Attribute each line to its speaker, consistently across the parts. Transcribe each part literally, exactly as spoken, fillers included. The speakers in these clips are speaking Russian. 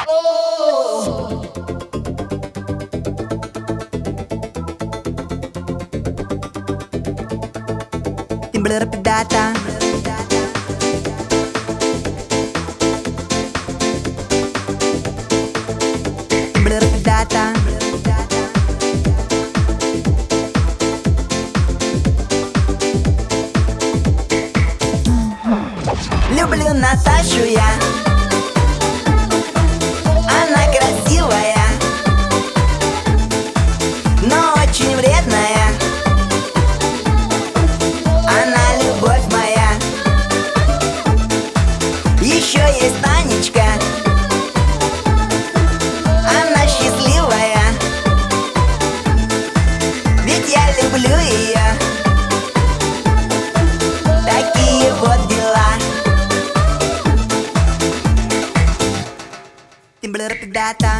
Speaker 1: Timbaler pedata. Timbaler pedata. Люблю Наташу я. Она красивая, но очень вредная. Она любовь моя. Еще есть Танечка. Она счастливая, ведь я люблю ее. Такие вот дела. Timbaler pedata.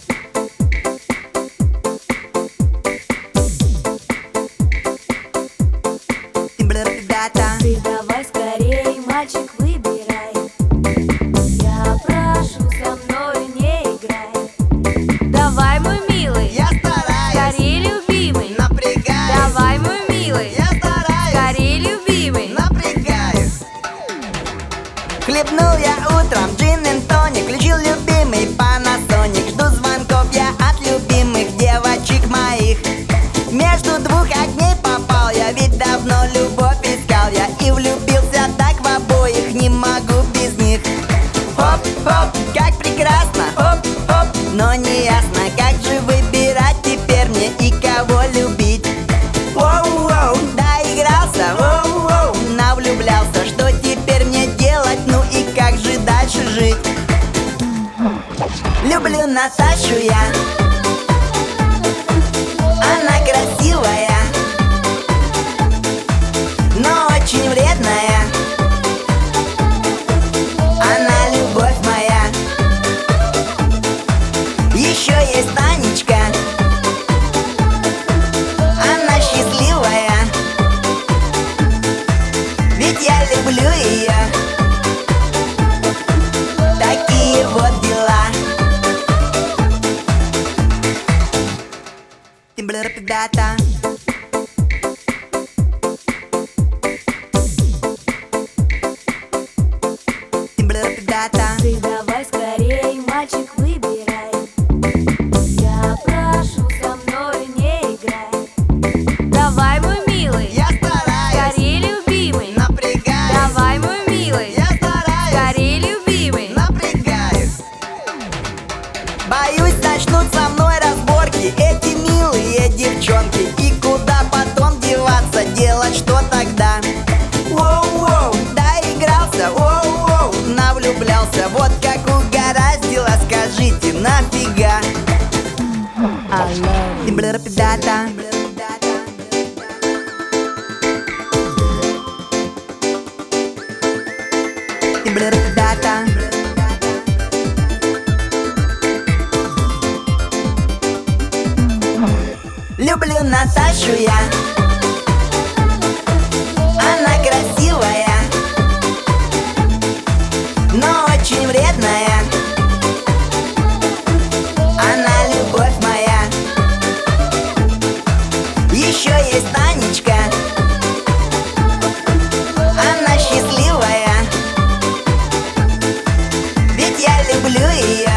Speaker 1: Timbaler pedata.
Speaker 2: Ты давай скорей, мальчик, выбирай. Я прошу, со мной не играй. Давай, мой милый,
Speaker 1: Я стараюсь,
Speaker 2: скорей, любимый.
Speaker 1: напрягаюсь.
Speaker 2: Давай, мой милый,
Speaker 1: Я стараюсь,
Speaker 2: скорей, любимый.
Speaker 1: напрягаюсь. Хлебнул я утром джин и тоник, включил любимый Panasonic. Жду звонков я от любимых девочек моих. Между двух огней попал я, ведь давно любовь искал я. И влюбился так в обоих, не могу без них. Хоп-хоп, как прекрасно, хоп-хоп. Но не ясно, как же выбирать теперь мне и кого любить. Воу-воу, доигрался, воу-воу, навлюблялся. Что теперь мне делать, ну и как же дальше жить? Люблю Наташу я. Она красивая, но очень вредная. Она любовь моя. Еще есть Танечка. Она счастливая, ведь я люблю ее. Такие вот дела. Timbaler pedata. Timbaler pedata.
Speaker 2: Ты давай скорей, мальчик, выбирай. Я прошу, со мной не играй. Давай, мой милый,
Speaker 1: Я стараюсь,
Speaker 2: скорей, любимый.
Speaker 1: напрягаюсь.
Speaker 2: Давай, мой милый,
Speaker 1: Я стараюсь,
Speaker 2: скорей, любимый.
Speaker 1: напрягаюсь. Боюсь, начнут со мной разборки эти милые девчонки. И куда потом деваться, делать что тогда? Воу-воу, доигрался, воу-воу, навлюблялся. Вот как угораздило, скажите, нафига? Timbaler pedata. Timbaler pedata. Люблю Наташу я. Она красивая, но очень вредная. Она любовь моя. Еще есть Танечка. Она счастливая, ведь я люблю ее.